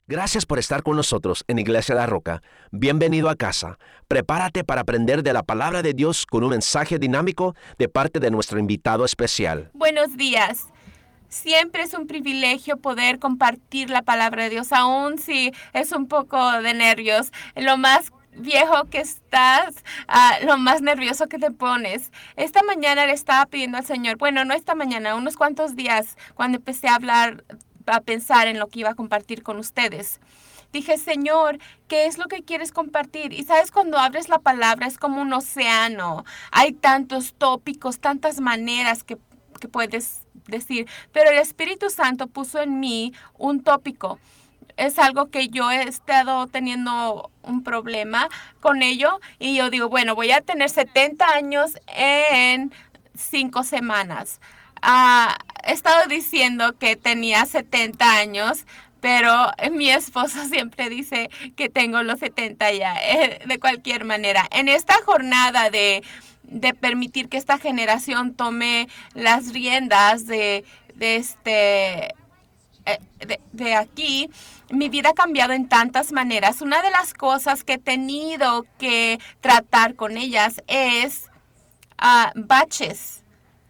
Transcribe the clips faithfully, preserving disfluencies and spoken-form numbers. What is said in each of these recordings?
Gracias por estar con nosotros en Iglesia La Roca. Bienvenido a casa. Prepárate para aprender de la palabra de Dios con un mensaje dinámico de parte de nuestro invitado especial. Buenos días. Siempre es un privilegio poder compartir la palabra de Dios, aun si es un poco de nervios. Lo más viejo que estás, uh, lo más nervioso que te pones. Esta mañana le estaba pidiendo al Señor, bueno, no esta mañana, unos cuantos días, cuando empecé a hablar, a pensar en lo que iba a compartir con ustedes. Dije, Señor, ¿qué es lo que quieres compartir? Y sabes, cuando abres la palabra es como un océano. Hay tantos tópicos, tantas maneras que, que puedes decir. Pero el Espíritu Santo puso en mí un tópico. Es algo que yo he estado teniendo un problema con ello. Y yo digo, bueno, voy a tener setenta años en cinco semanas. Uh, he estado diciendo que tenía setenta años. Pero mi esposo siempre dice que tengo los setenta ya, eh, de cualquier manera. En esta jornada de, de permitir que esta generación tome las riendas de, de, este, eh, de, de aquí, mi vida ha cambiado en tantas maneras. Una de las cosas que he tenido que tratar con ellas es uh, baches.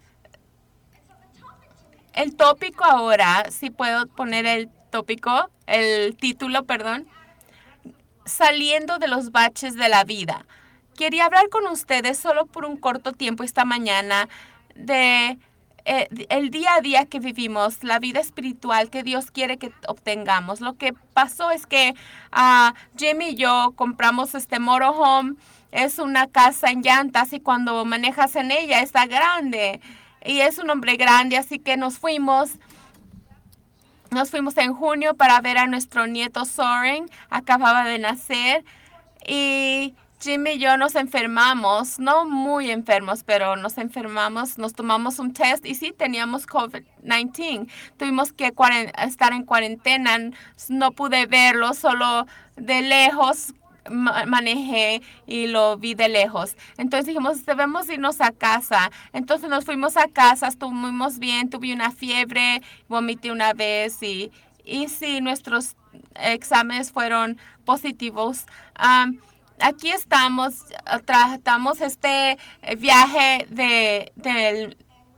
El tópico ahora, si puedo poner el tópico, el título, perdón, saliendo de los baches de la vida. Quería hablar con ustedes solo por un corto tiempo esta mañana de eh, el día a día que vivimos, la vida espiritual que Dios quiere que obtengamos. Lo que pasó es que uh, Jim y yo compramos este motorhome. Es una casa en llantas y cuando manejas en ella está grande. Y es un hombre grande, así que nos fuimos. Nos fuimos en junio para ver a nuestro nieto Soren. Acababa de nacer. Y Jim y yo nos enfermamos. No muy enfermos, pero nos enfermamos. Nos tomamos un test y sí teníamos COVID diecinueve. Tuvimos que estar en cuarentena. No pude verlo, solo de lejos manejé y lo vi de lejos. Entonces dijimos, debemos irnos a casa. Entonces nos fuimos a casa, estuvimos bien, tuve una fiebre, vomité una vez y, y sí, nuestros exámenes fueron positivos. Um, aquí estamos, tratamos este viaje de, de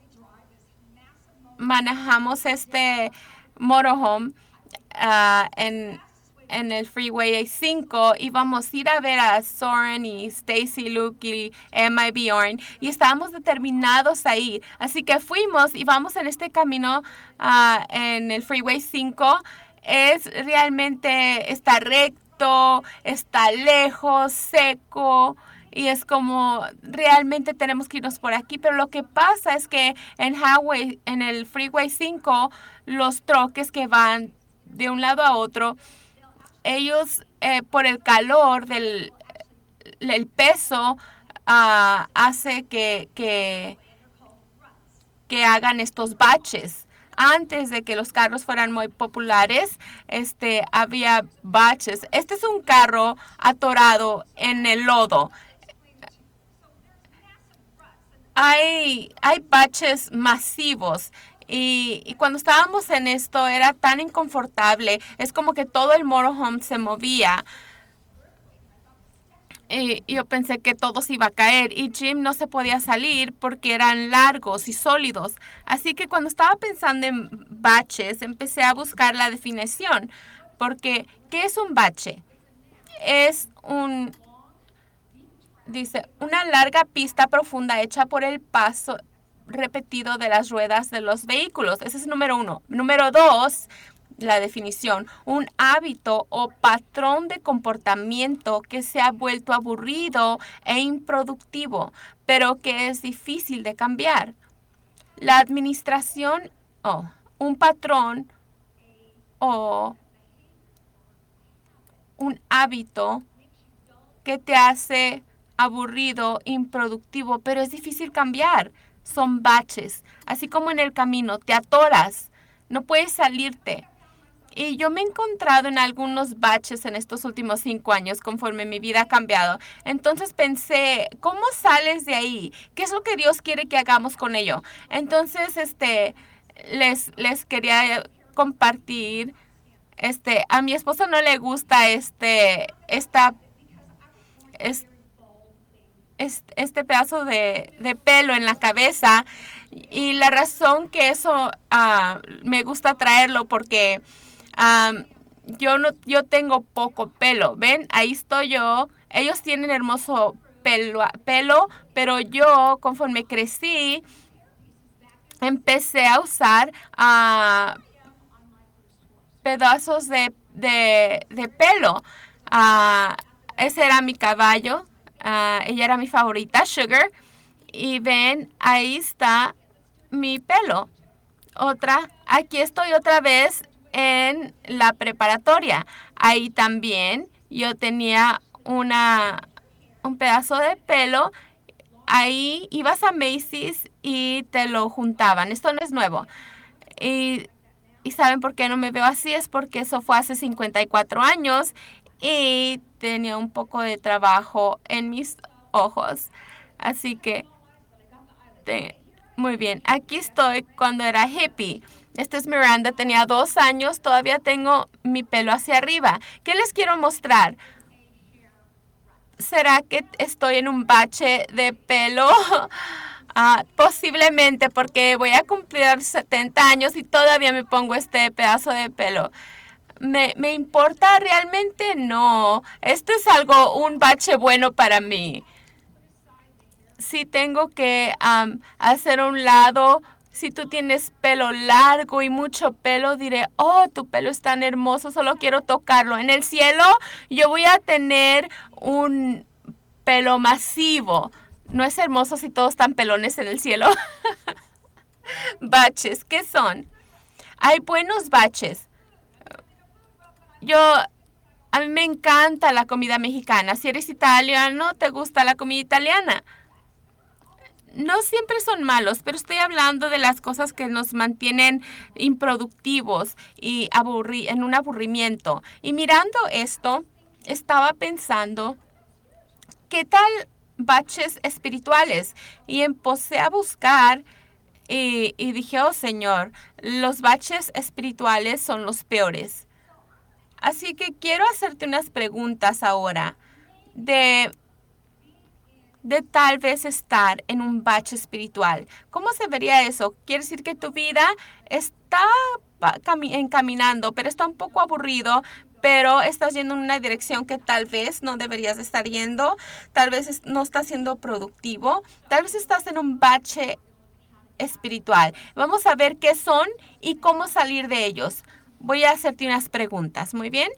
manejamos este motorhome uh, en en el Freeway cinco y vamos a ir a ver a Soren y Stacy, Luke y Emma y Bjorn y estábamos determinados a ir. Así que fuimos y vamos en este camino uh, en el Freeway cinco. Es realmente, está recto, está lejos, seco. Y es como, realmente tenemos que irnos por aquí. Pero lo que pasa es que en Highway, en el Freeway cinco, los troques que van de un lado a otro, ellos, eh, por el calor del el peso, uh, hace que, que, que hagan estos baches. Antes de que los carros fueran muy populares, este, había baches. Este es un carro atorado en el lodo. Hay, hay baches masivos. Y, y cuando estábamos en esto era tan inconfortable. Es como que todo el motorhome se movía. Y yo pensé que todo se iba a caer. Y Jim no se podía salir porque eran largos y sólidos. Así que cuando estaba pensando en baches, empecé a buscar la definición. Porque, ¿qué es un bache? Es un... Dice, una larga pista profunda hecha por el paso repetido de las ruedas de los vehículos. Ese es número uno. Número dos, la definición. Un hábito o patrón de comportamiento que se ha vuelto aburrido e improductivo, pero que es difícil de cambiar. La administración, oh, un patrón o un hábito que te hace aburrido, improductivo, pero es difícil cambiar. Son baches, así como en el camino, te atoras, no puedes salirte. Y yo me he encontrado en algunos baches en estos últimos cinco años conforme mi vida ha cambiado. Entonces pensé, ¿cómo sales de ahí? ¿Qué es lo que Dios quiere que hagamos con ello? Entonces, este, les, les quería compartir este, a mi esposo no le gusta este, esta, es, es- este pedazo de, de pelo en la cabeza. Y la razón que eso ah, me gusta traerlo porque am, yo no, yo tengo poco pelo. ¿Ven? Ahí estoy yo. Ellos tienen hermoso pelo, pelo, pero yo, conforme crecí, empecé a usar ah, pedazos de, de, de pelo. Ah, ese era mi caballo. Ah, ella era mi favorita, Sugar. Y ven, ahí está mi pelo. Otra, aquí estoy otra vez en la preparatoria. Ahí también yo tenía una, un pedazo de pelo. Ahí ibas a Macy's y te lo juntaban. Esto no es nuevo. Y, y ¿saben por qué no me veo así? Es porque eso fue hace cincuenta y cuatro años y tenía un poco de trabajo en mis ojos. Así que, te- muy bien. Aquí estoy cuando era hippie. Esta es Miranda, tenía dos años, todavía tengo mi pelo hacia arriba. ¿Qué les quiero mostrar? ¿Será que estoy en un bache de pelo? Ah, posiblemente porque voy a cumplir setenta años y todavía me pongo este pedazo de pelo. ¿Me, me importa? Realmente no. Esto es algo, un bache bueno para mí. Si tengo que am, hacer un lado, si tú tienes pelo largo y mucho pelo, diré, oh, tu pelo es tan hermoso, solo quiero tocarlo. En el cielo yo voy a tener un pelo masivo. ¿No es hermoso si todos están pelones en el cielo? Baches, ¿qué son? Hay buenos baches. Yo, a mí me encanta la comida mexicana. Si eres italiano, ¿te gusta la comida italiana? No siempre son malos, pero estoy hablando de las cosas que nos mantienen improductivos y aburri en un aburrimiento. Y mirando esto, estaba pensando, ¿qué tal baches espirituales? Y empecé a buscar y, y dije, oh Señor, los baches espirituales son los peores. Así que quiero hacerte unas preguntas ahora de de tal vez estar en un bache espiritual. ¿Cómo se vería eso? Quiere decir que tu vida está encaminando, pero está un poco aburrido, pero estás yendo en una dirección que tal vez no deberías de estar yendo, tal vez no estás siendo productivo, tal vez estás en un bache espiritual. Vamos a ver qué son y cómo salir de ellos. Voy a hacerte unas preguntas, ¿muy bien?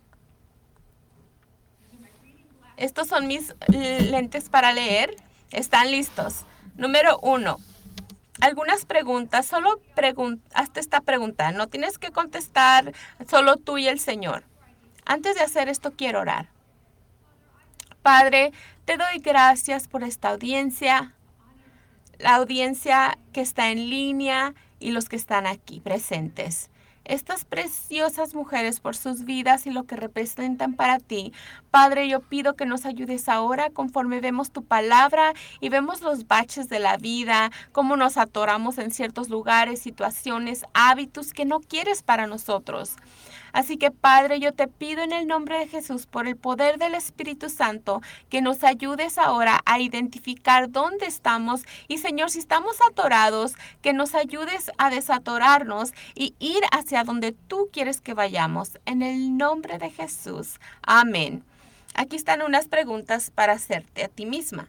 Estos son mis lentes para leer. ¿Están listos? Número uno. Algunas preguntas. Solo pregun hazte esta pregunta. No tienes que contestar solo tú y el Señor. Antes de hacer esto, quiero orar. Padre, te doy gracias por esta audiencia. La audiencia que está en línea y los que están aquí presentes. Estas preciosas mujeres por sus vidas y lo que representan para ti. Padre, yo pido que nos ayudes ahora conforme vemos tu palabra y vemos los baches de la vida, cómo nos atoramos en ciertos lugares, situaciones, hábitos que no quieres para nosotros. Así que, Padre, yo te pido en el nombre de Jesús, por el poder del Espíritu Santo, que nos ayudes ahora a identificar dónde estamos. Y, Señor, si estamos atorados, que nos ayudes a desatorarnos y ir hacia donde tú quieres que vayamos. En el nombre de Jesús. Amén. Aquí están unas preguntas para hacerte a ti misma.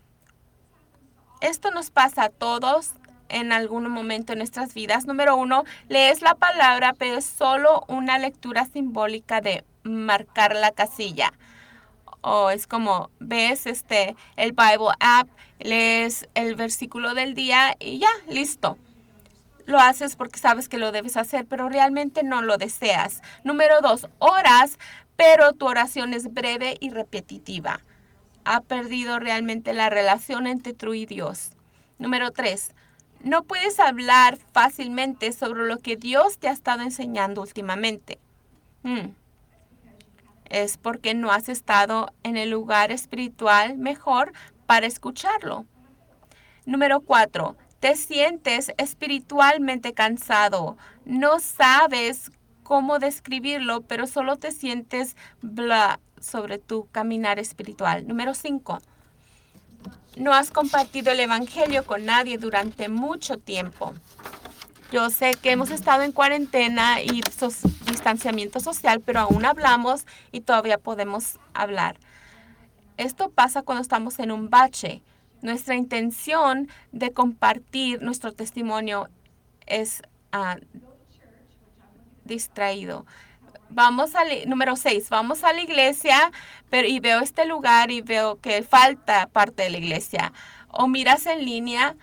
Esto nos pasa a todos en algún momento en nuestras vidas. Número uno, lees la palabra, pero es solo una lectura simbólica de marcar la casilla. O es como ves este el Bible app, lees el versículo del día y ya, listo. Lo haces porque sabes que lo debes hacer, pero realmente no lo deseas. Número dos, oras, pero tu oración es breve y repetitiva. Ha perdido realmente la relación entre tú y Dios. Número tres, no puedes hablar fácilmente sobre lo que Dios te ha estado enseñando últimamente. Hmm. Es porque no has estado en el lugar espiritual mejor para escucharlo. Número cuatro, te sientes espiritualmente cansado. No sabes cómo describirlo, pero solo te sientes bla sobre tu caminar espiritual. Número cinco. No has compartido el evangelio con nadie durante mucho tiempo. Yo sé que hemos estado en cuarentena y sos- distanciamiento social, pero aún hablamos y todavía podemos hablar. Esto pasa cuando estamos en un bache. Nuestra intención de compartir nuestro testimonio es uh, distraído. Vamos a número seis, vamos a la iglesia, pero y veo este lugar y veo que falta parte de la iglesia. O miras en línea,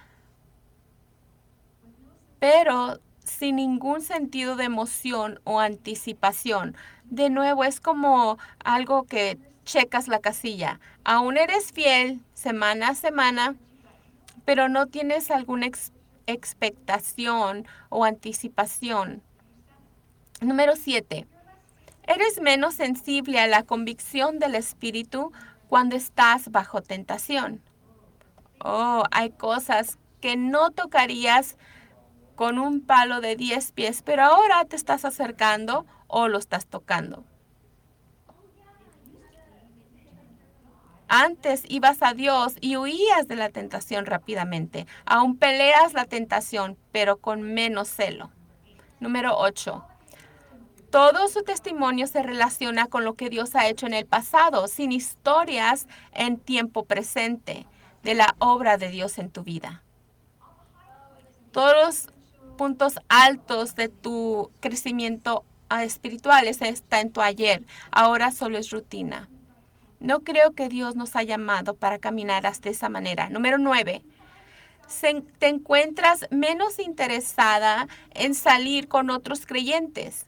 pero sin ningún sentido de emoción o anticipación. De nuevo, es como algo que checas la casilla. Aún eres fiel semana a semana, pero no tienes alguna ex expectación o anticipación. Número siete. Eres menos sensible a la convicción del Espíritu cuando estás bajo tentación. Oh, hay cosas que no tocarías con un palo de diez pies, pero ahora te estás acercando o lo estás tocando. Antes ibas a Dios y huías de la tentación rápidamente. Aún peleas la tentación, pero con menos celo. Número ocho. Todo su testimonio se relaciona con lo que Dios ha hecho en el pasado, sin historias en tiempo presente de la obra de Dios en tu vida. Todos los puntos altos de tu crecimiento espiritual está en tu ayer. Ahora solo es rutina. No creo que Dios nos ha llamado para caminar de esa manera. Número nueve. Se, te encuentras menos interesada en salir con otros creyentes.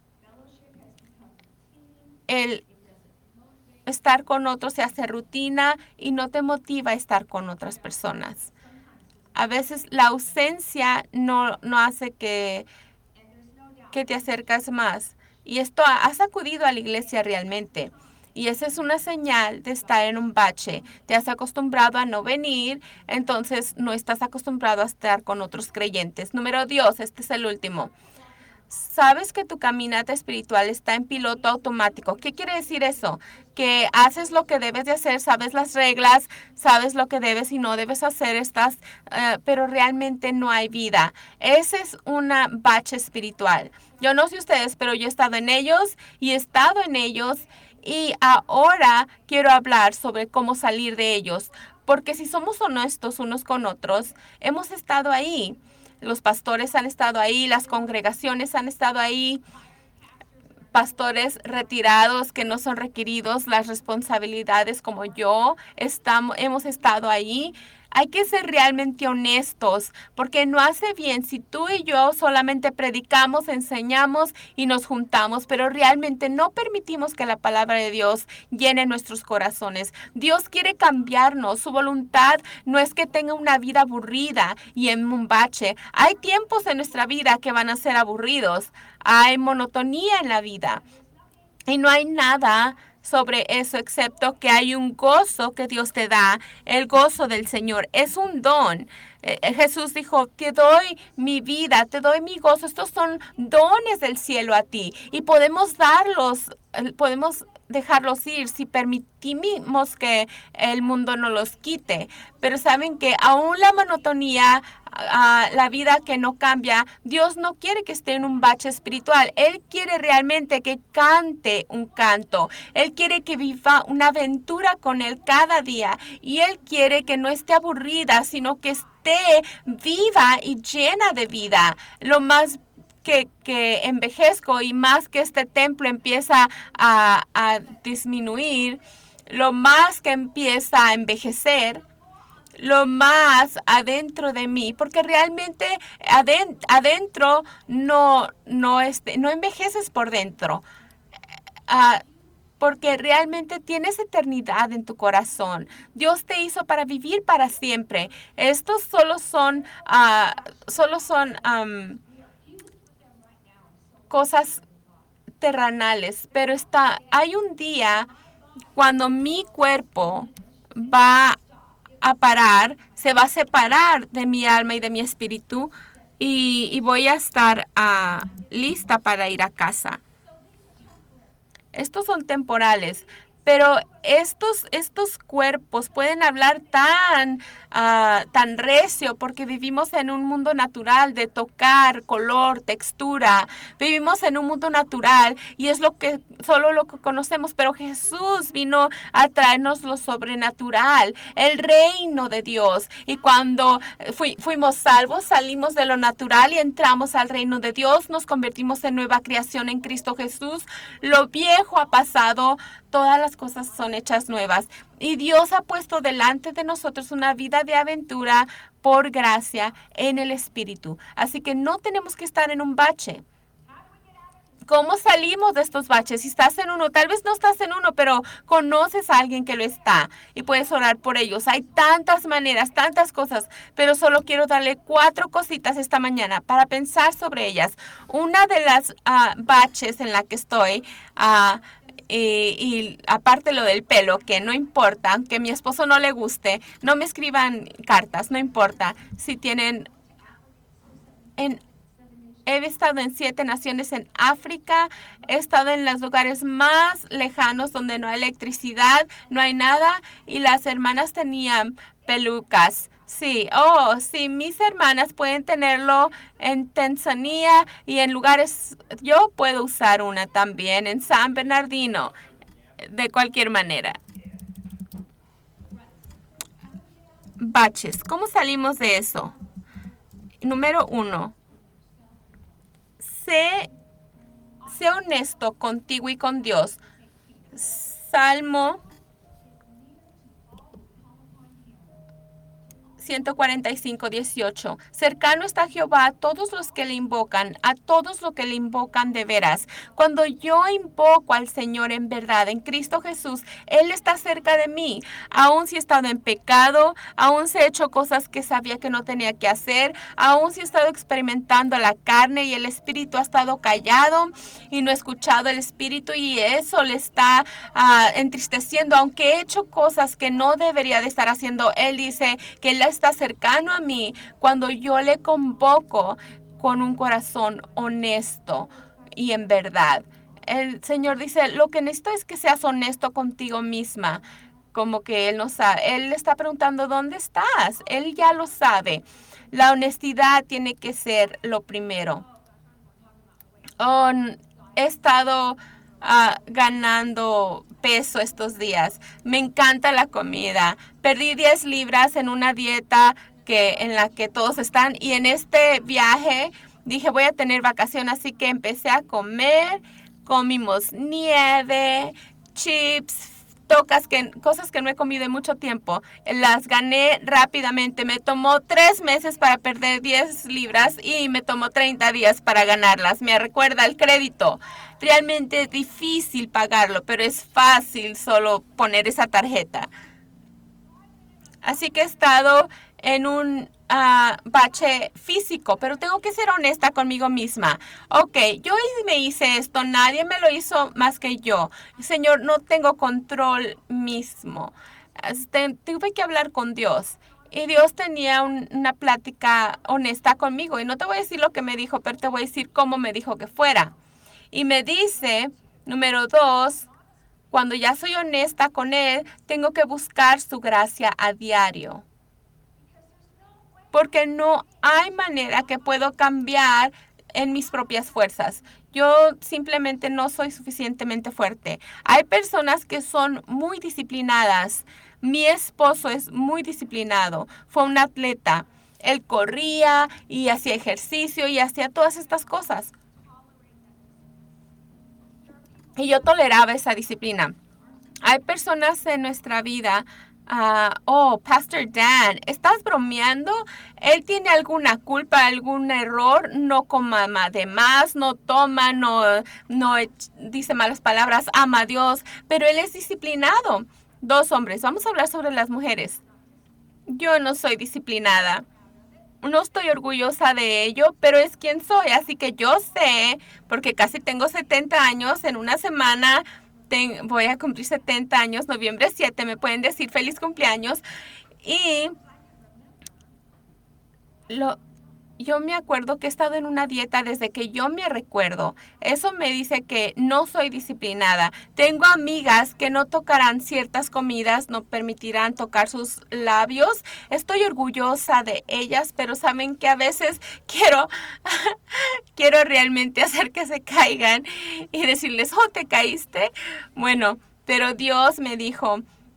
El estar con otros se hace rutina y no te motiva a estar con otras personas. A veces la ausencia no, no hace que, que te acercas más. Y esto ha, ha sacudido a la iglesia realmente. Y esa es una señal de estar en un bache. Te has acostumbrado a no venir, entonces no estás acostumbrado a estar con otros creyentes. Número dos, este es el último. Sabes que tu caminata espiritual está en piloto automático. ¿Qué quiere decir eso? Que haces lo que debes de hacer, sabes las reglas, sabes lo que debes y no debes hacer, estás, uh, pero realmente no hay vida. Ese es una bache espiritual. Yo no sé ustedes, pero yo he estado en ellos y he estado en ellos y ahora quiero hablar sobre cómo salir de ellos. Porque si somos honestos unos con otros, hemos estado ahí. Los pastores han estado ahí, las congregaciones han estado ahí, pastores retirados que no son requeridos las responsabilidades como yo, estamos, hemos estado ahí. Hay que ser realmente honestos, porque no hace bien si tú y yo solamente predicamos, enseñamos y nos juntamos, pero realmente no permitimos que la palabra de Dios llene nuestros corazones. Dios quiere cambiarnos. Su voluntad no es que tenga una vida aburrida y en un bache. Hay tiempos en nuestra vida que van a ser aburridos. Hay monotonía en la vida. Y no hay nada sobre eso, excepto que hay un gozo que Dios te da. El gozo del Señor es un don. Eh, Jesús dijo que doy mi vida, te doy mi gozo. Estos son dones del cielo a ti y podemos darlos, podemos dejarlos ir si permitimos que el mundo no los quite. Pero saben que aún la monotonía, uh, la vida que no cambia, Dios no quiere que esté en un bache espiritual. Él quiere realmente que cante un canto. Él quiere que viva una aventura con Él cada día. Y Él quiere que no esté aburrida, sino que esté viva y llena de vida. Lo más Que, que envejezco y más que este templo empieza a, a disminuir, lo más que empieza a envejecer, lo más adentro de mí, porque realmente adent, adentro no, no, este, no envejeces por dentro. Uh, porque realmente tienes eternidad en tu corazón. Dios te hizo para vivir para siempre. Estos solo son, uh, solo son um, cosas terrenales, pero está, hay un día cuando mi cuerpo va a parar, se va a separar de mi alma y de mi espíritu y, y voy a estar uh, lista para ir a casa. Estos son temporales. Pero estos, estos cuerpos pueden hablar tan, uh, tan recio porque vivimos en un mundo natural de tocar, color, textura. Vivimos en un mundo natural y es lo que solo lo que conocemos. Pero Jesús vino a traernos lo sobrenatural, el reino de Dios. Y cuando fui, fuimos salvos, salimos de lo natural y entramos al reino de Dios. Nos convertimos en nueva creación en Cristo Jesús. Lo viejo ha pasado. Todas las cosas son hechas nuevas. Y Dios ha puesto delante de nosotros una vida de aventura por gracia en el Espíritu. Así que no tenemos que estar en un bache. ¿Cómo salimos de estos baches? Si estás en uno, tal vez no estás en uno, pero conoces a alguien que lo está y puedes orar por ellos. Hay tantas maneras, tantas cosas, pero solo quiero darle cuatro cositas esta mañana para pensar sobre ellas. Una de las uh, baches en la que estoy... Uh, Y, y aparte lo del pelo, que no importa, que a mi esposo no le guste, no me escriban cartas, no importa. Si tienen... En, he estado en siete naciones en África, he estado en los lugares más lejanos donde no hay electricidad, no hay nada, y las hermanas tenían pelucas. Sí, oh, sí, mis hermanas pueden tenerlo en Tanzania y en lugares, yo puedo usar una también en San Bernardino, de cualquier manera. Baches, ¿cómo salimos de eso? Número uno, sé, sé honesto contigo y con Dios. Salmo ciento cuarenta y cinco, dieciocho. Cercano está Jehová a todos los que le invocan, a todos los que le invocan de veras. Cuando yo invoco al Señor en verdad, en Cristo Jesús, Él está cerca de mí. Aún si he estado en pecado, aún si he hecho cosas que sabía que no tenía que hacer, aún si he estado experimentando la carne y el Espíritu ha estado callado y no he escuchado el Espíritu y eso le está uh, entristeciendo. Aunque he hecho cosas que no debería de estar haciendo, Él dice que Él está cercano a mí cuando yo le convoco con un corazón honesto y en verdad. El Señor dice, lo que necesito es que seas honesto contigo misma. Como que Él no sabe. Él le está preguntando, ¿dónde estás? Él ya lo sabe. La honestidad tiene que ser lo primero. Oh, he estado uh, ganando peso estos días. Me encanta la comida. Perdí diez libras en una dieta que, en la que todos están. Y en este viaje dije, voy a tener vacación. Así que empecé a comer. Comimos nieve, chips, tocas que, cosas que no he comido en mucho tiempo. Las gané rápidamente. Me tomó tres meses para perder diez libras y me tomó treinta días para ganarlas. Me recuerda el crédito. Realmente es difícil pagarlo, pero es fácil solo poner esa tarjeta. Así que he estado en un uh, bache físico, pero tengo que ser honesta conmigo misma. Ok, yo me hice esto, nadie me lo hizo más que yo. Señor, no tengo control mismo. Este, tuve que hablar con Dios. Y Dios tenía un, una plática honesta conmigo. Y no te voy a decir lo que me dijo, pero te voy a decir cómo me dijo que fuera. Y me dice, número dos, cuando ya soy honesta con Él, tengo que buscar su gracia a diario. Porque no hay manera que puedo cambiar en mis propias fuerzas. Yo simplemente no soy suficientemente fuerte. Hay personas que son muy disciplinadas. Mi esposo es muy disciplinado. Fue un atleta. Él corría y hacía ejercicio y hacía todas estas cosas. Y yo toleraba esa disciplina. Hay personas en nuestra vida, uh, oh, Pastor Dan, ¿estás bromeando? Él tiene alguna culpa, algún error, no coma de más, no toma, no, no dice malas palabras, ama a Dios, pero él es disciplinado. Dos hombres, vamos a hablar sobre las mujeres. Yo no soy disciplinada. No estoy orgullosa de ello, pero es quien soy. Así que yo sé, porque casi tengo setenta años, en una semana ten, voy a cumplir setenta años, noviembre siete, me pueden decir feliz cumpleaños. Y lo, Yo me acuerdo que he estado en una dieta desde que yo me recuerdo. Eso me dice que no soy disciplinada. Tengo amigas que no tocarán ciertas comidas, no permitirán tocar sus labios. Estoy orgullosa de ellas, pero saben que a veces quiero, quiero realmente hacer que se caigan y decirles, oh, ¿te caíste? Bueno, pero Dios me dijo,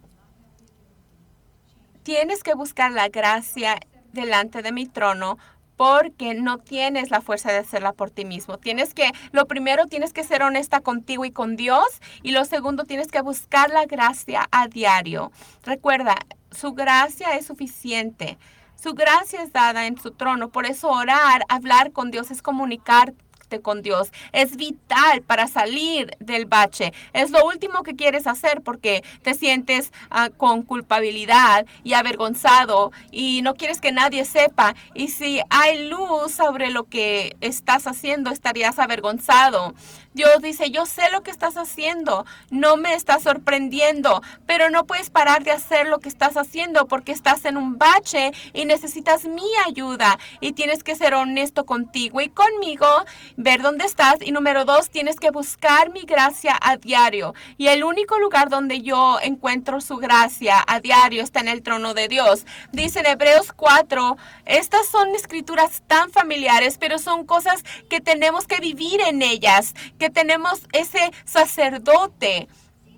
tienes que buscar la gracia delante de mi trono porque no tienes la fuerza de hacerla por ti mismo. Tienes que, lo primero, tienes que ser honesta contigo y con Dios, y lo segundo, tienes que buscar la gracia a diario. Recuerda, su gracia es suficiente. Su gracia es dada en su trono. Por eso orar, hablar con Dios es comunicar con Dios. Es vital para salir del bache. Es lo último que quieres hacer porque te sientes uh, con culpabilidad y avergonzado y no quieres que nadie sepa. Y si hay luz sobre lo que estás haciendo, estarías avergonzado. Dios dice, yo sé lo que estás haciendo, no me estás sorprendiendo, pero no puedes parar de hacer lo que estás haciendo porque estás en un bache y necesitas mi ayuda y tienes que ser honesto contigo y conmigo, ver dónde estás, y número dos, tienes que buscar mi gracia a diario, y el único lugar donde yo encuentro su gracia a diario está en el trono de Dios. Dice en Hebreos cuatro, estas son escrituras tan familiares, pero son cosas que tenemos que vivir en ellas, que tenemos ese sacerdote.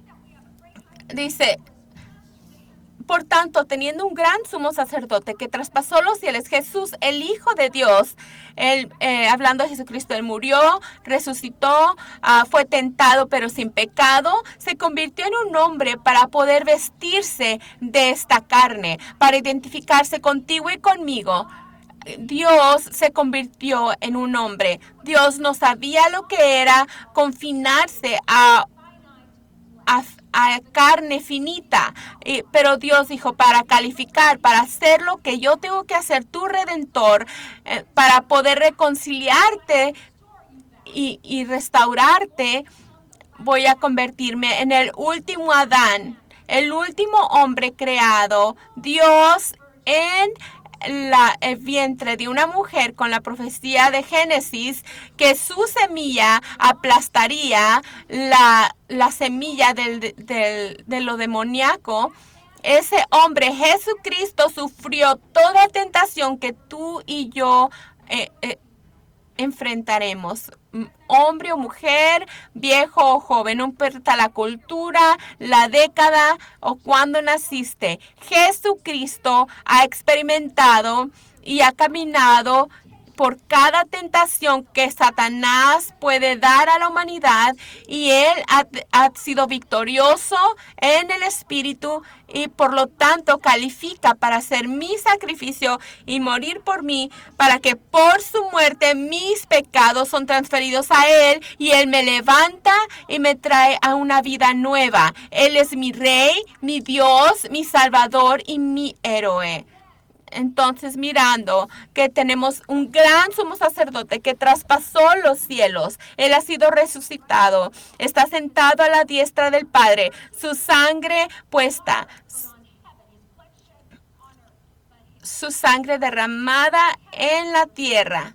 Dice, por tanto, teniendo un gran sumo sacerdote que traspasó los cielos, Jesús, el Hijo de Dios, él, eh, hablando de Jesucristo, él murió, resucitó, uh, fue tentado pero sin pecado, se convirtió en un hombre para poder vestirse de esta carne, para identificarse contigo y conmigo. Dios se convirtió en un hombre. Dios no sabía lo que era confinarse a, a, a carne finita, eh, pero Dios dijo, para calificar, para hacer lo que yo tengo que hacer, tu Redentor, eh, para poder reconciliarte y, y restaurarte, voy a convertirme en el último Adán, el último hombre creado. Dios en La, el vientre de una mujer con la profecía de Génesis, que su semilla aplastaría la, la semilla del, del, de lo demoníaco. Ese hombre, Jesucristo, sufrió toda tentación que tú y yo eh, eh, enfrentaremos. Hombre o mujer, viejo o joven, no importa la cultura, la década o cuándo naciste. Jesucristo ha experimentado y ha caminado por cada tentación que Satanás puede dar a la humanidad, y Él ha, ha sido victorioso en el Espíritu y por lo tanto califica para hacer mi sacrificio y morir por mí, para que por su muerte mis pecados son transferidos a Él y Él me levanta y me trae a una vida nueva. Él es mi Rey, mi Dios, mi Salvador y mi héroe. Entonces, mirando que tenemos un gran sumo sacerdote que traspasó los cielos, Él ha sido resucitado, está sentado a la diestra del Padre, su sangre puesta, su sangre derramada en la tierra.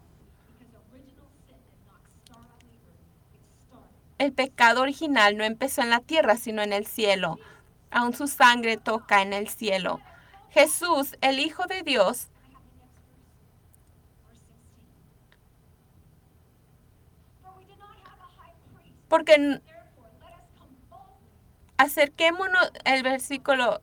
El pecado original no empezó en la tierra, sino en el cielo. Aún su sangre toca en el cielo. Jesús, el Hijo de Dios, porque acerquémonos, el versículo,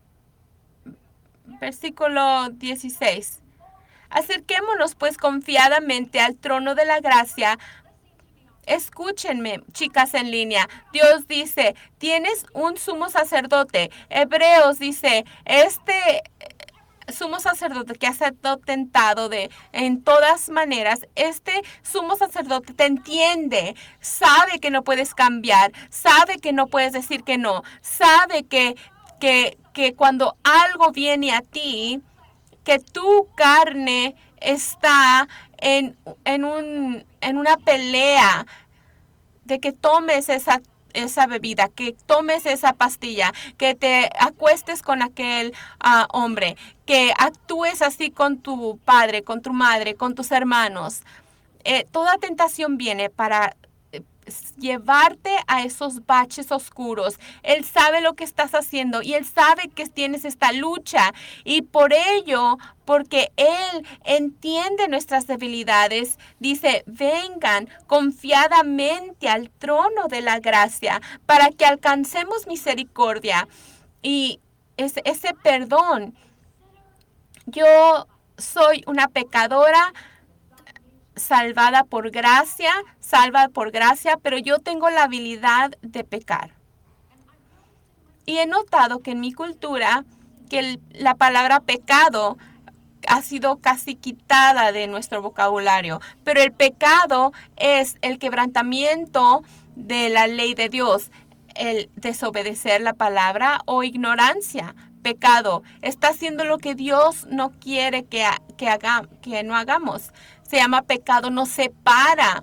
versículo dieciséis. Acerquémonos pues confiadamente al trono de la gracia. Escúchenme, chicas en línea. Dios dice, tienes un sumo sacerdote. Hebreos dice, este sumo sacerdote que ha sido tentado de en todas maneras, este sumo sacerdote te entiende, sabe que no puedes cambiar, sabe que no puedes decir que no, sabe que, que, que cuando algo viene a ti, que tu carne está en, en, un, en una pelea de que tomes esa, esa bebida, que tomes esa pastilla, que te acuestes con aquel uh, hombre, que actúes así con tu padre, con tu madre, con tus hermanos. Eh, toda tentación viene para llevarte a esos baches oscuros. Él sabe lo que estás haciendo y Él sabe que tienes esta lucha, y por ello, porque Él entiende nuestras debilidades, dice: vengan confiadamente al trono de la gracia para que alcancemos misericordia y ese, ese perdón. Yo soy una pecadora salvada por gracia, salva por gracia, pero yo tengo la habilidad de pecar. Y he notado que en mi cultura, que el, la palabra pecado ha sido casi quitada de nuestro vocabulario, pero el pecado es el quebrantamiento de la ley de Dios, el desobedecer la palabra o ignorancia. Pecado está haciendo lo que Dios no quiere que, que, haga, que no hagamos. Se llama pecado, nos separa.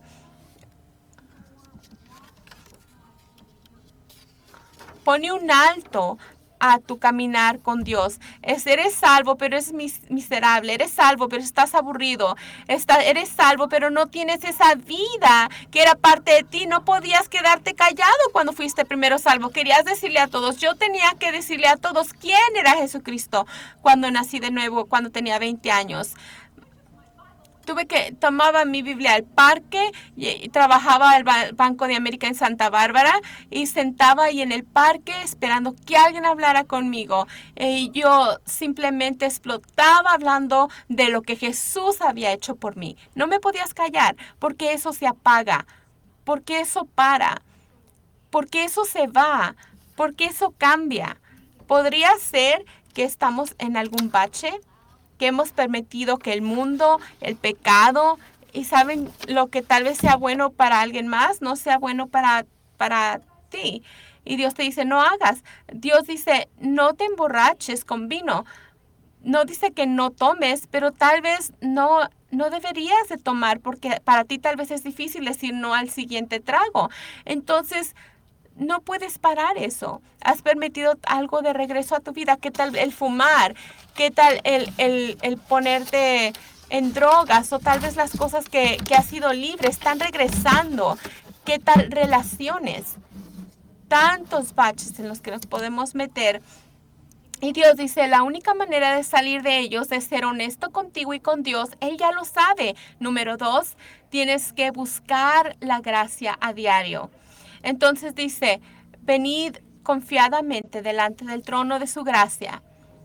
Pone un alto a tu caminar con Dios. Es, eres salvo, pero eres mis, miserable. Eres salvo, pero estás aburrido. Está, eres salvo, pero no tienes esa vida que era parte de ti. No podías quedarte callado cuando fuiste primero salvo. Querías decirle a todos. Yo tenía que decirle a todos quién era Jesucristo cuando nací de nuevo, cuando tenía veinte años. Tuve que, tomaba mi Biblia al parque y, y trabajaba al ba- Banco de América en Santa Bárbara y sentaba ahí en el parque esperando que alguien hablara conmigo. Y yo simplemente explotaba hablando de lo que Jesús había hecho por mí. No me podías callar porque eso se apaga, porque eso para, porque eso se va, porque eso cambia. Podría ser que estamos en algún bache, que hemos permitido que el mundo, el pecado, y saben, lo que tal vez sea bueno para alguien más, no sea bueno para, para ti. Y Dios te dice, no hagas. Dios dice, no te emborraches con vino. No dice que no tomes, pero tal vez no, no deberías de tomar, porque para ti tal vez es difícil decir no al siguiente trago. Entonces, no puedes parar eso. Has permitido algo de regreso a tu vida. ¿Qué tal el fumar? ¿Qué tal el, el, el ponerte en drogas? O tal vez las cosas que, que has sido libre están regresando. ¿Qué tal relaciones? Tantos baches en los que nos podemos meter. Y Dios dice, la única manera de salir de ellos es ser honesto contigo y con Dios. Él ya lo sabe. Número dos, tienes que buscar la gracia a diario. Entonces dice, venid confiadamente delante del trono de su gracia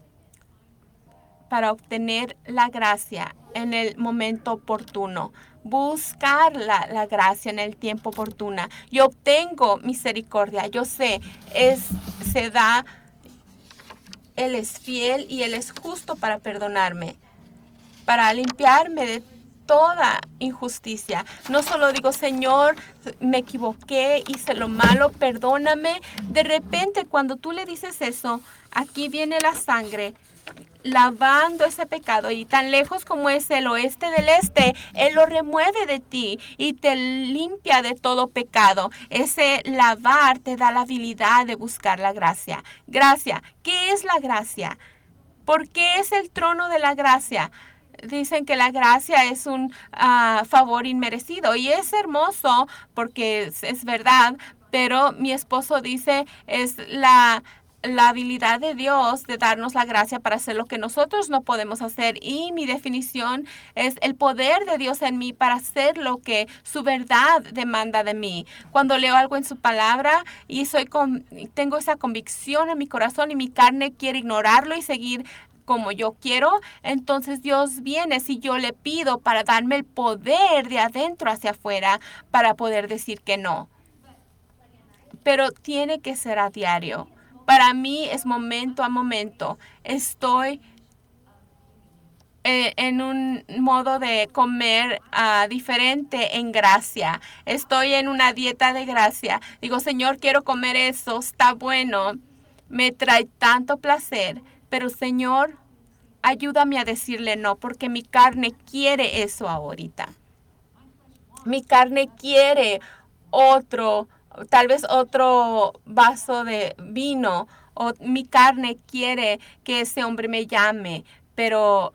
para obtener la gracia en el momento oportuno. Buscar la, la gracia en el tiempo oportuno. Yo obtengo misericordia. Yo sé, es, se da, Él es fiel y Él es justo para perdonarme, para limpiarme de toda injusticia. No solo digo, Señor, me equivoqué, hice lo malo, perdóname. De repente, cuando tú le dices eso, aquí viene la sangre lavando ese pecado, y tan lejos como es el oeste del este, Él lo remueve de ti y te limpia de todo pecado. Ese lavar te da la habilidad de buscar la gracia. Gracia, ¿qué es la gracia? ¿Por qué es el trono de la gracia? Dicen que la gracia es un uh, favor inmerecido, y es hermoso porque es, es verdad, pero mi esposo dice es la, la habilidad de Dios de darnos la gracia para hacer lo que nosotros no podemos hacer, y mi definición es el poder de Dios en mí para hacer lo que su verdad demanda de mí. Cuando leo algo en su palabra y soy con, tengo esa convicción en mi corazón y mi carne quiere ignorarlo y seguir como yo quiero, entonces Dios viene si yo le pido para darme el poder de adentro hacia afuera para poder decir que no. Pero tiene que ser a diario. Para mí es momento a momento. Estoy eh, en un modo de comer uh, diferente en gracia. Estoy en una dieta de gracia. Digo, Señor, quiero comer eso, está bueno, me trae tanto placer. Pero Señor, ayúdame a decirle no, porque mi carne quiere eso ahorita. Mi carne quiere otro tal vez otro vaso de vino, o mi carne quiere que ese hombre me llame, pero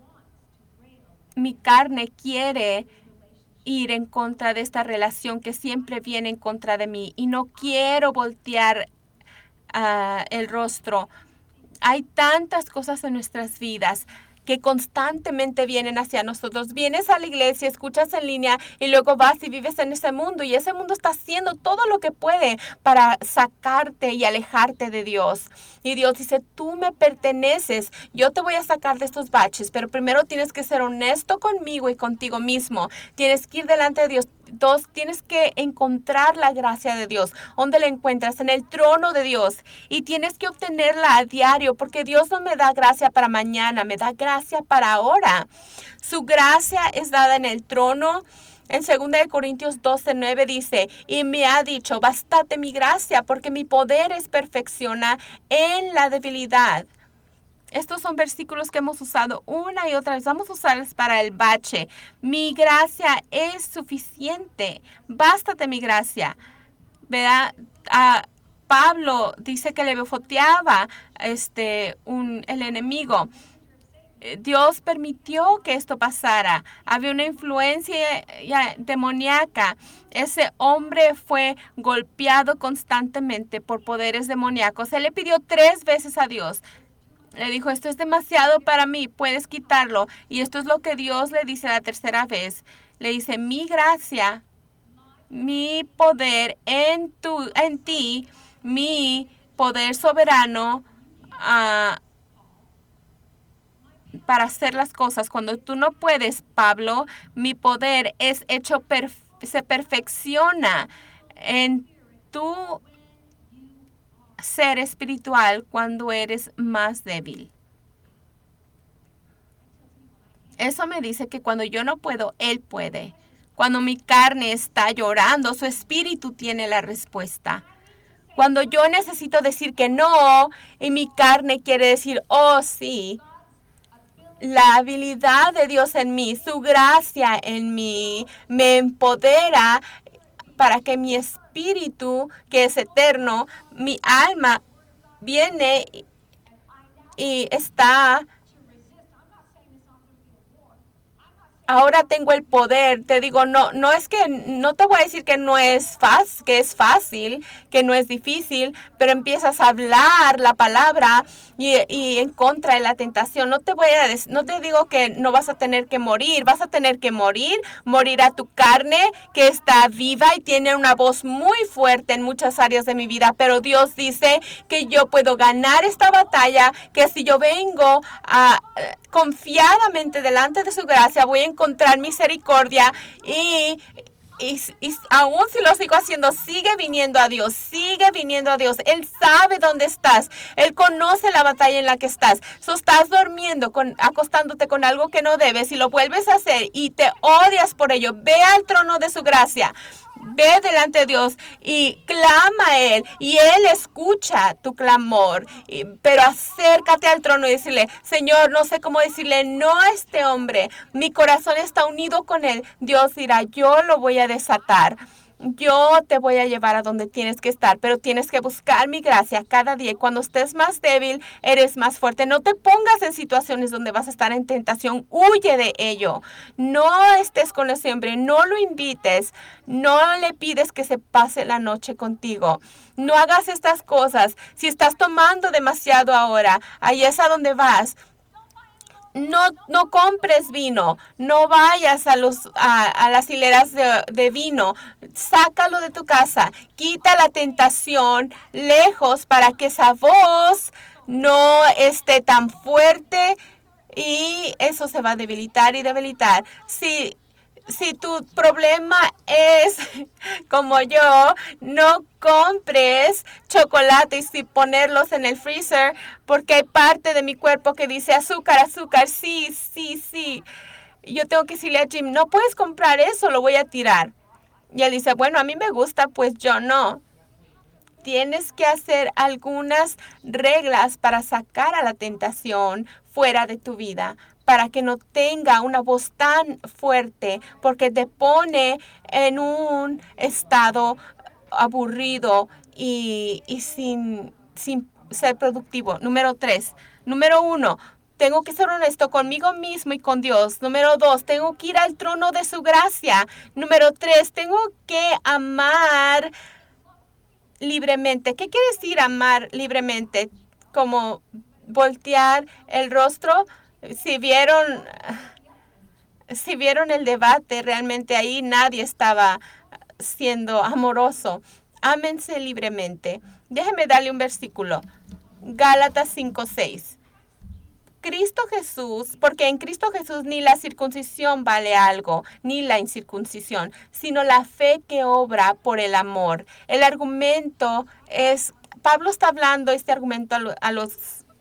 mi carne quiere ir en contra de esta relación que siempre viene en contra de mí y no quiero voltear uh, el rostro. Hay tantas cosas en nuestras vidas que constantemente vienen hacia nosotros. Vienes a la iglesia, escuchas en línea y luego vas y vives en ese mundo. Y ese mundo está haciendo todo lo que puede para sacarte y alejarte de Dios. Y Dios dice, tú me perteneces, yo te voy a sacar de estos baches, pero primero tienes que ser honesto conmigo y contigo mismo. Tienes que ir delante de Dios. Dos, tienes que encontrar la gracia de Dios. ¿Dónde la encuentras? En el trono de Dios. Y tienes que obtenerla a diario, porque Dios no me da gracia para mañana, me da gracia para ahora. Su gracia es dada en el trono. En segunda de Corintios doce, nueve dice, y me ha dicho, bástate mi gracia, porque mi poder es perfecciona en la debilidad. Estos son versículos que hemos usado una y otra vez. Vamos a usarlos para el bache. Mi gracia es suficiente. Bástate mi gracia. ¿Verdad? Uh, Pablo dice que le bofoteaba este, un, el enemigo. Dios permitió que esto pasara. Había una influencia demoníaca. Ese hombre fue golpeado constantemente por poderes demoníacos. Él le pidió tres veces a Dios. Le dijo, esto es demasiado para mí, puedes quitarlo. Y esto es lo que Dios le dice la tercera vez. Le dice, mi gracia, mi poder en, tu, en ti, mi poder soberano uh, para hacer las cosas. Cuando tú no puedes, Pablo, mi poder es hecho, perf- se perfecciona en tu ser espiritual cuando eres más débil. Eso me dice que cuando yo no puedo, Él puede. Cuando mi carne está llorando, su espíritu tiene la respuesta. Cuando yo necesito decir que no y mi carne quiere decir, oh sí, la habilidad de Dios en mí, su gracia en mí, me empodera para que mi espíritu, que es eterno, mi alma viene y está. Ahora tengo el poder. Te digo, no, no es que, no te voy a decir que no es fácil, que es fácil, que no es difícil, pero empiezas a hablar la palabra y, y en contra de la tentación. No te voy a decir, no te digo que no vas a tener que morir, vas a tener que morir, morir a tu carne que está viva y tiene una voz muy fuerte en muchas áreas de mi vida, pero Dios dice que yo puedo ganar esta batalla, que si yo vengo a confiadamente delante de su gracia, voy a encontrar misericordia y, y, y aún si lo sigo haciendo, sigue viniendo a Dios, sigue viniendo a Dios. Él sabe dónde estás, Él conoce la batalla en la que estás. So, estás durmiendo, con, acostándote con algo que no debes y lo vuelves a hacer y te odias por ello. Ve al trono de su gracia. Ve delante de Dios y clama a Él y Él escucha tu clamor, y, pero acércate al trono y decirle, Señor, no sé cómo decirle no a este hombre, mi corazón está unido con Él. Dios dirá, yo lo voy a desatar. Yo te voy a llevar a donde tienes que estar, pero tienes que buscar mi gracia cada día. Y cuando estés más débil, eres más fuerte. No te pongas en situaciones donde vas a estar en tentación. Huye de ello. No estés con ese hombre. No lo invites. No le pides que se pase la noche contigo. No hagas estas cosas. Si estás tomando demasiado ahora, ahí es a donde vas. No, no compres vino, no vayas a, los, a, a las hileras de, de vino, sácalo de tu casa, quita la tentación lejos para que esa voz no esté tan fuerte y eso se va a debilitar y debilitar. Si, si tu problema es como yo, no compres chocolates y ponerlos en el freezer porque hay parte de mi cuerpo que dice azúcar, azúcar, sí, sí, sí. Yo tengo que decirle a Jim, no puedes comprar eso, lo voy a tirar. Y él dice, bueno, a mí me gusta, pues yo no. Tienes que hacer algunas reglas para sacar a la tentación fuera de tu vida, para que no tenga una voz tan fuerte, porque te pone en un estado aburrido y, y sin, sin ser productivo. Número tres. Número uno. Tengo que ser honesto conmigo mismo y con Dios. Número dos, tengo que ir al trono de su gracia. Número tres, tengo que amar libremente. ¿Qué quiere decir amar libremente? Como voltear el rostro. Si vieron, si vieron el debate, realmente ahí nadie estaba siendo amoroso. Ámense libremente. Déjeme darle un versículo. Gálatas cinco seis. Cristo Jesús, porque en Cristo Jesús ni la circuncisión vale algo, ni la incircuncisión, sino la fe que obra por el amor. El argumento es, Pablo está hablando este argumento a, lo, a los,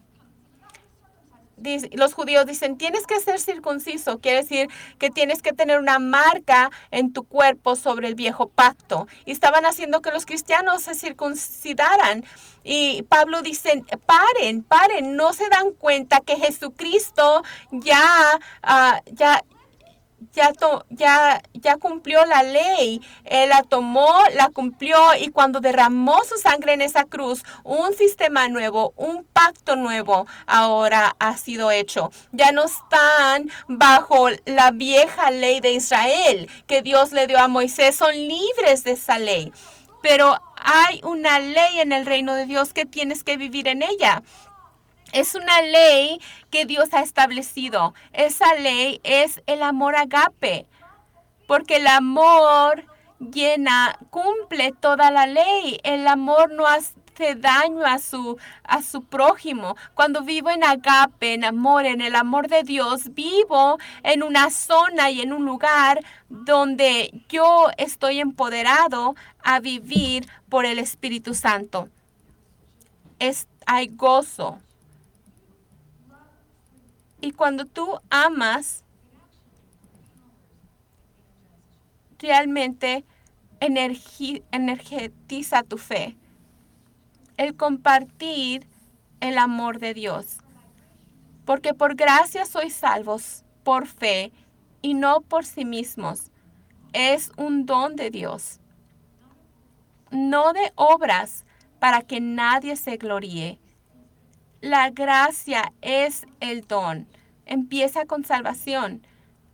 los judíos dicen, tienes que ser circunciso, quiere decir que tienes que tener una marca en tu cuerpo sobre el viejo pacto. Y estaban haciendo que los cristianos se circuncidaran. Y Pablo dice, paren, paren, no se dan cuenta que Jesucristo ya, uh, ya, ya, to, ya, ya cumplió la ley. Él la tomó, la cumplió y cuando derramó su sangre en esa cruz, un sistema nuevo, un pacto nuevo ahora ha sido hecho. Ya no están bajo la vieja ley de Israel que Dios le dio a Moisés, son libres de esa ley. Pero hay una ley en el reino de Dios que tienes que vivir en ella. Es una ley que Dios ha establecido. Esa ley es el amor agape, porque el amor llena, cumple toda la ley. El amor no hace daño a su, a su prójimo. Cuando vivo en agape, en amor, en el amor de Dios, vivo en una zona y en un lugar donde yo estoy empoderado a vivir por el Espíritu Santo. Es, hay gozo. Y cuando tú amas, realmente energi- energetiza tu fe. El compartir el amor de Dios. Porque por gracia sois salvos, por fe, y no por sí mismos. Es un don de Dios. No de obras, para que nadie se gloríe. La gracia es el don. Empieza con salvación.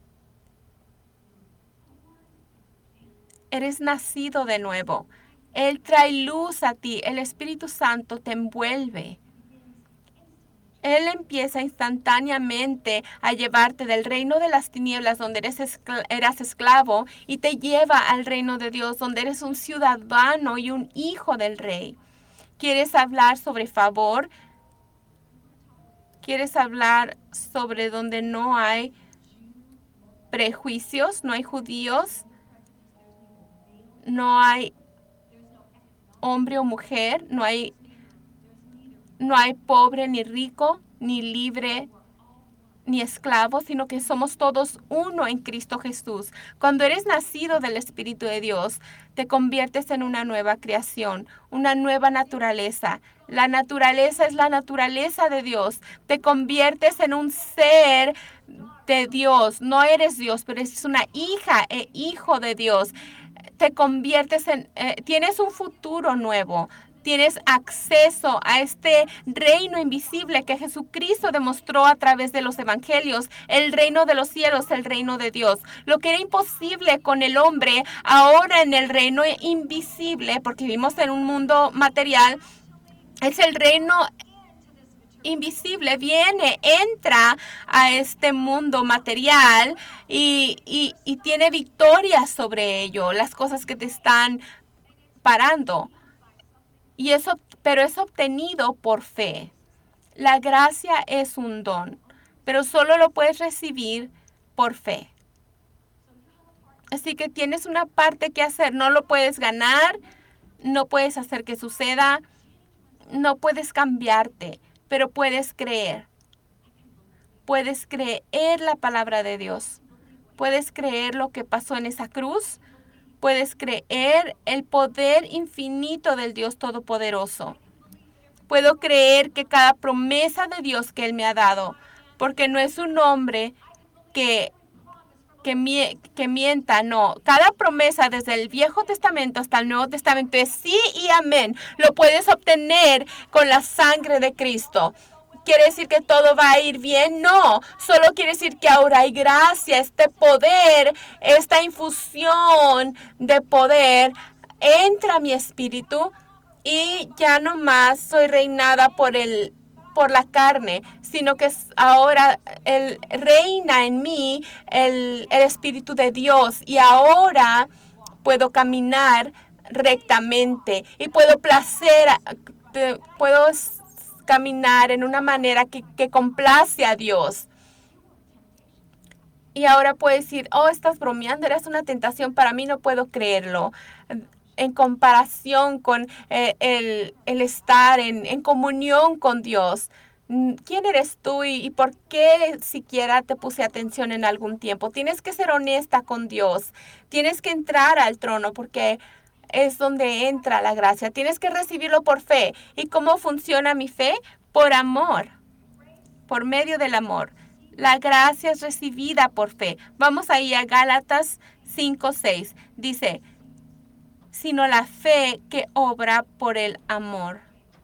Eres nacido de nuevo. Él trae luz a ti. El Espíritu Santo te envuelve. Él empieza instantáneamente a llevarte del reino de las tinieblas, donde eres escl- eras esclavo, y te lleva al reino de Dios, donde eres un ciudadano y un hijo del Rey. ¿Quieres hablar sobre favor? ¿Quieres hablar sobre donde no hay prejuicios, no hay judíos, no hay hombre o mujer, no hay, no hay pobre ni rico, ni libre ni esclavo, sino que somos todos uno en Cristo Jesús? Cuando eres nacido del Espíritu de Dios, te conviertes en una nueva creación, una nueva naturaleza. La naturaleza es la naturaleza de Dios. Te conviertes en un ser de Dios. No eres Dios, pero eres una hija e hijo de Dios. Te conviertes en, eh, tienes un futuro nuevo. Tienes acceso a este reino invisible que Jesucristo demostró a través de los evangelios. El reino de los cielos, el reino de Dios. Lo que era imposible con el hombre, ahora en el reino invisible, porque vivimos en un mundo material, es el reino invisible. Viene, entra a este mundo material y, y, y tiene victoria sobre ello. Las cosas que te están parando. Y eso, pero es obtenido por fe. La gracia es un don, pero solo lo puedes recibir por fe. Así que tienes una parte que hacer. No lo puedes ganar, no puedes hacer que suceda, no puedes cambiarte, pero puedes creer. Puedes creer la palabra de Dios. Puedes creer lo que pasó en esa cruz. Puedes creer el poder infinito del Dios Todopoderoso. Puedo creer que cada promesa de Dios que Él me ha dado, porque no es un hombre que, que, mie que mienta, no. Cada promesa desde el Viejo Testamento hasta el Nuevo Testamento es sí y amén. Lo puedes obtener con la sangre de Cristo. ¿Quiere decir que todo va a ir bien? No, solo quiere decir que ahora hay gracia, este poder, esta infusión de poder entra a mi espíritu y ya no más soy reinada por el por la carne, sino que ahora el, reina en mí el, el Espíritu de Dios y ahora puedo caminar rectamente y puedo placer, puedo caminar en una manera que, que complace a Dios. Y ahora puedes decir, oh, estás bromeando, eres una tentación para mí, no puedo creerlo. En comparación con eh, el, el estar en, en comunión con Dios. ¿Quién eres tú y, y por qué siquiera te puse atención en algún tiempo? Tienes que ser honesta con Dios. Tienes que entrar al trono porque es donde entra la gracia. Tienes que recibirlo por fe. ¿Y cómo funciona mi fe? Por amor. Por medio del amor. La gracia es recibida por fe. Vamos ahí a Gálatas cinco seis. Dice, sino la fe que obra por el amor.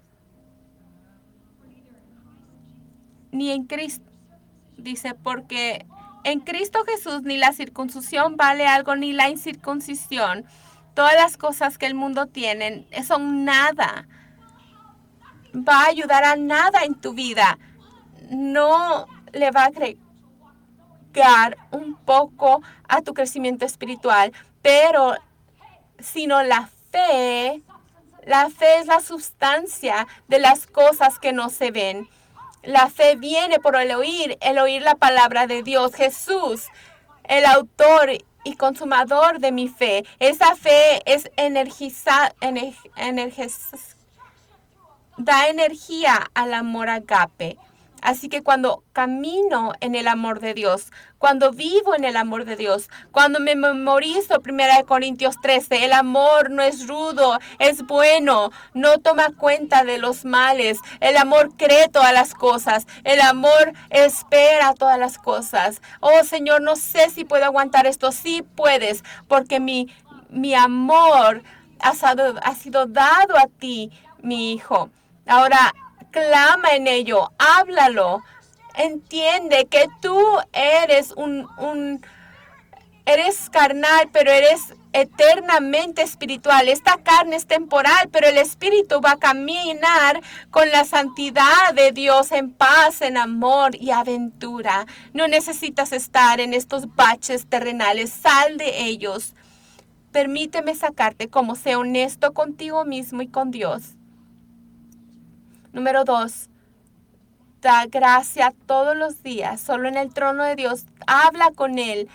Ni en Cristo, dice, porque en Cristo Jesús ni la circuncisión vale algo, ni la incircuncisión. Todas las cosas que el mundo tiene son nada. Va a ayudar a nada en tu vida. No le va a agregar un poco a tu crecimiento espiritual, pero sino la fe, la fe es la sustancia de las cosas que no se ven. La fe viene por el oír, el oír la palabra de Dios. Jesús, el autor y consumador de mi fe. Esa fe es energiza, ener, energiz, da energía al amor agape. Así que cuando camino en el amor de Dios, cuando vivo en el amor de Dios, cuando me memorizo primera de Corintios trece, el amor no es rudo, es bueno, no toma cuenta de los males. El amor cree todas las cosas, el amor espera todas las cosas. Oh Señor, no sé si puedo aguantar esto. Sí puedes, porque mi, mi amor ha sido, ha sido dado a ti, mi hijo. Ahora, clama en ello, háblalo. Entiende que tú eres un, un, eres carnal, pero eres eternamente espiritual. Esta carne es temporal, pero el espíritu va a caminar con la santidad de Dios en paz, en amor y aventura. No necesitas estar en estos baches terrenales, sal de ellos. Permíteme sacarte como sé honesto contigo mismo y con Dios. Número dos, da gracia todos los días, solo en el trono de Dios. Habla con Él.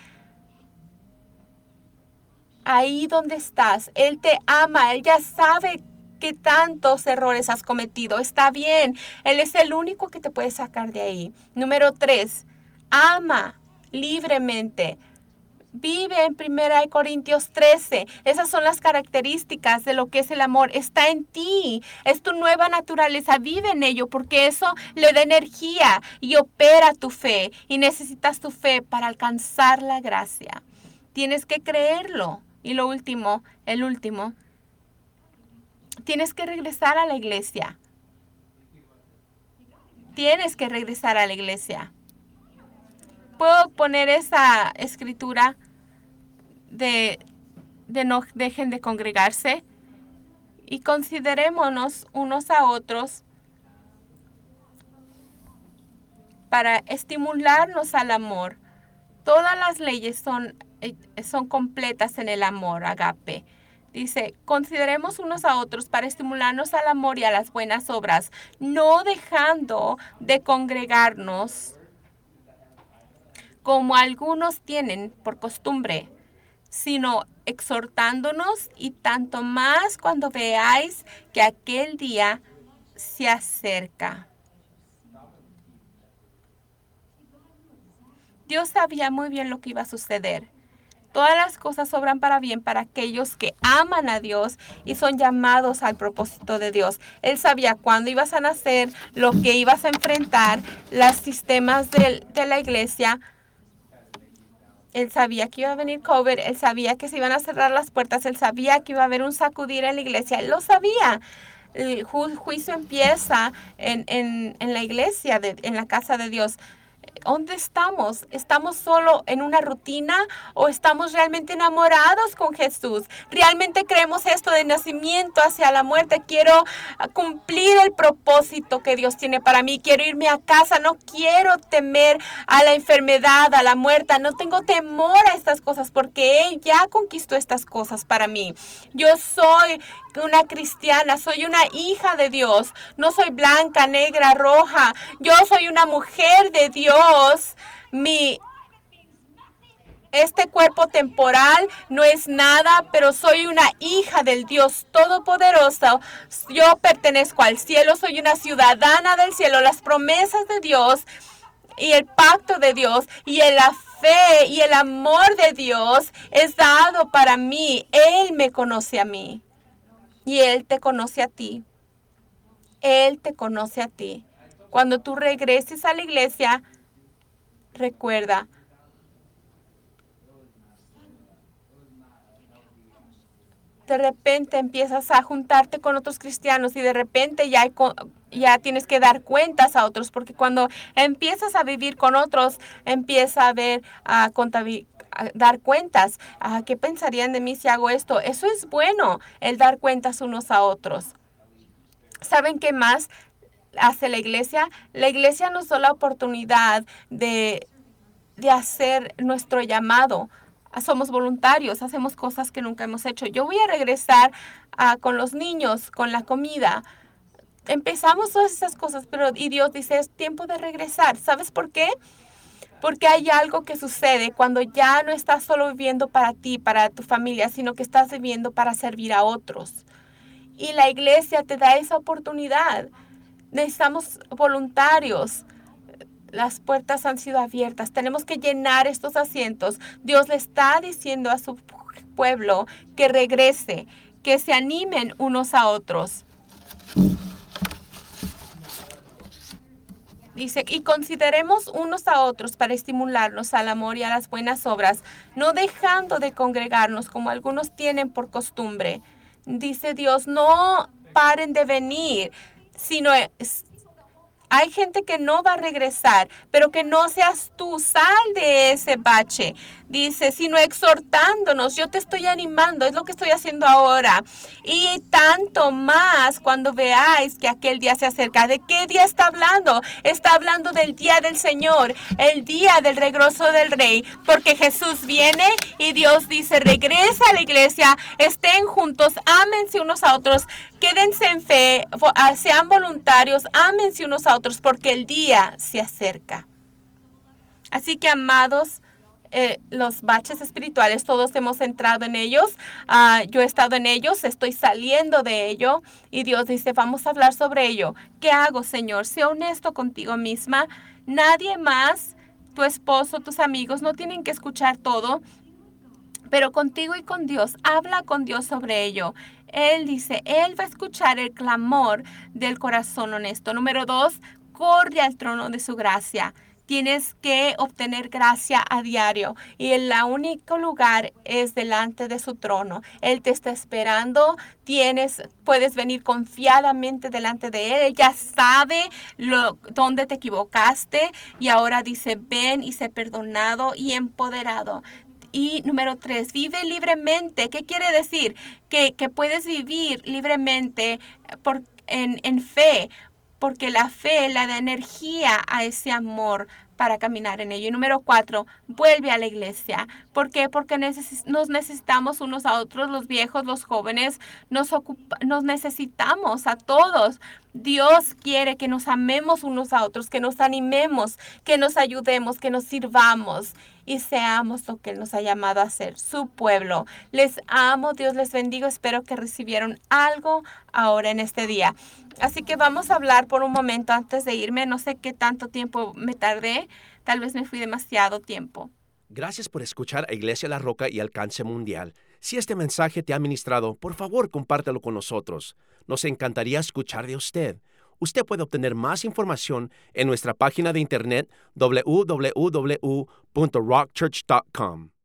Ahí donde estás, Él te ama, Él ya sabe qué tantos errores has cometido. Está bien, Él es el único que te puede sacar de ahí. Número tres, ama libremente. Vive en primera de Corintios trece. Esas son las características de lo que es el amor. Está en ti. Es tu nueva naturaleza. Vive en ello porque eso le da energía y opera tu fe. Y necesitas tu fe para alcanzar la gracia. Tienes que creerlo. Y lo último, el último. Tienes que regresar a la iglesia. Tienes que regresar a la iglesia. Puedo poner esa escritura de, de no dejen de congregarse y considerémonos unos a otros para estimularnos al amor. Todas las leyes son, son completas en el amor, agape. Dice, consideremos unos a otros para estimularnos al amor y a las buenas obras, no dejando de congregarnos como algunos tienen por costumbre, sino exhortándonos y tanto más cuando veáis que aquel día se acerca. Dios sabía muy bien lo que iba a suceder. Todas las cosas obran para bien para aquellos que aman a Dios y son llamados al propósito de Dios. Él sabía cuándo ibas a nacer, lo que ibas a enfrentar, los sistemas de, de la iglesia. Él sabía que iba a venir COVID, él sabía que se iban a cerrar las puertas, él sabía que iba a haber un sacudir en la iglesia, él lo sabía. El ju juicio empieza en, en, en la iglesia, de, en la casa de Dios. ¿Dónde estamos? ¿Estamos solo en una rutina o estamos realmente enamorados con Jesús? ¿Realmente creemos esto de nacimiento hacia la muerte? Quiero cumplir el propósito que Dios tiene para mí. Quiero irme a casa. No quiero temer a la enfermedad, a la muerte. No tengo temor a estas cosas porque Él ya conquistó estas cosas para mí. Yo soy una cristiana, soy una hija de Dios. No soy blanca, negra, roja. Yo soy una mujer de Dios. Mi este cuerpo temporal no es nada, pero soy una hija del Dios Todopoderoso. Yo pertenezco al cielo, soy una ciudadana del cielo. Las promesas de Dios y el pacto de Dios y la fe y el amor de Dios es dado para mí. Él me conoce a mí y Él te conoce a ti. Él te conoce a ti. Cuando tú regreses a la iglesia, recuerda, de repente empiezas a juntarte con otros cristianos y de repente ya, hay, ya tienes que dar cuentas a otros, porque cuando empiezas a vivir con otros, empieza a ver, a, a dar cuentas. ¿A qué pensarían de mí si hago esto? Eso es bueno, el dar cuentas unos a otros. ¿Saben qué más hace la iglesia? La iglesia nos da la oportunidad de, de hacer nuestro llamado. Somos voluntarios, hacemos cosas que nunca hemos hecho. Yo voy a regresar uh, con los niños, con la comida. Empezamos todas esas cosas, pero y Dios dice, es tiempo de regresar. ¿Sabes por qué? Porque hay algo que sucede cuando ya no estás solo viviendo para ti, para tu familia, sino que estás viviendo para servir a otros. Y la iglesia te da esa oportunidad. Necesitamos voluntarios. Las puertas han sido abiertas. Tenemos que llenar estos asientos. Dios le está diciendo a su pueblo que regrese, que se animen unos a otros. Dice, y consideremos unos a otros para estimularnos al amor y a las buenas obras, no dejando de congregarnos como algunos tienen por costumbre. Dice Dios, no paren de venir, sino hay gente que no va a regresar, pero que no seas tú, sal de ese bache. Dice, sino exhortándonos, yo te estoy animando, es lo que estoy haciendo ahora. Y tanto más cuando veáis que aquel día se acerca. ¿De qué día está hablando? Está hablando del día del Señor, el día del regreso del Rey, porque Jesús viene y Dios dice, regresa a la iglesia, estén juntos, ámense unos a otros, quédense en fe, sean voluntarios, ámense unos a otros, porque el día se acerca. Así que, amados, eh, los baches espirituales, todos hemos entrado en ellos. Uh, yo he estado en ellos, estoy saliendo de ello. Y Dios dice, vamos a hablar sobre ello. ¿Qué hago, Señor? Sé honesto contigo misma. Nadie más, tu esposo, tus amigos, no tienen que escuchar todo. Pero contigo y con Dios, habla con Dios sobre ello. Él dice, Él va a escuchar el clamor del corazón honesto. Número dos, corre al trono de su gracia. Tienes que obtener gracia a diario y el único lugar es delante de su trono. Él te está esperando, tienes, puedes venir confiadamente delante de Él. Él ya sabe lo, dónde te equivocaste y ahora dice, ven y sé perdonado y empoderado. Y número tres, vive libremente. ¿Qué quiere decir? Que, que puedes vivir libremente por, en, en fe, porque la fe le da energía a ese amor para caminar en ello. Y número cuatro, vuelve a la iglesia. ¿Por qué? Porque neces- nos necesitamos unos a otros, los viejos, los jóvenes, nos, ocupa- nos necesitamos a todos. Dios quiere que nos amemos unos a otros, que nos animemos, que nos ayudemos, que nos sirvamos y seamos lo que Él nos ha llamado a ser, su pueblo. Les amo, Dios les bendiga. Espero que recibieron algo ahora en este día. Así que vamos a hablar por un momento antes de irme. No sé qué tanto tiempo me tardé. Tal vez me fui demasiado tiempo. Gracias por escuchar a Iglesia La Roca y Alcance Mundial. Si este mensaje te ha ministrado, por favor, compártelo con nosotros. Nos encantaría escuchar de usted. Usted puede obtener más información en nuestra página de internet doble u doble u doble u punto rock church punto com.